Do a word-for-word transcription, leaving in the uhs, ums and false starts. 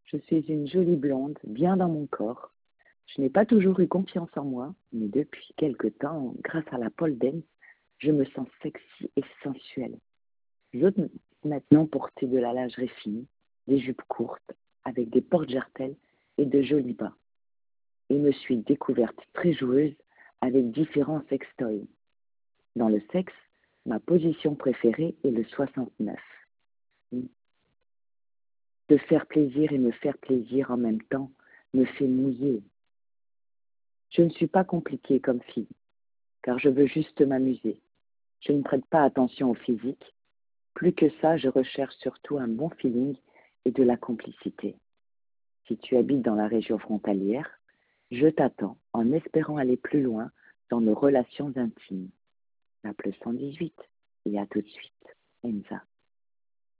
Je suis une jolie blonde, bien dans mon corps. Je n'ai pas toujours eu confiance en moi, mais depuis quelque temps, grâce à la pole dance, je me sens sexy et sensuelle. J'ose maintenant porter de la lingerie fine, des jupes courtes, avec des porte-jartelles et de jolis bas. Et me suis découverte très joueuse avec différents sextoys. Dans le sexe, ma position préférée est le soixante-neuf. De faire plaisir et me faire plaisir en même temps me fait mouiller. Je ne suis pas compliquée comme fille, car je veux juste m'amuser. Je ne prête pas attention au physique. Plus que ça, je recherche surtout un bon feeling et de la complicité. Si tu habites dans la région frontalière, je t'attends en espérant aller plus loin dans nos relations intimes. Appelle cent dix-huit et à tout de suite. Enza.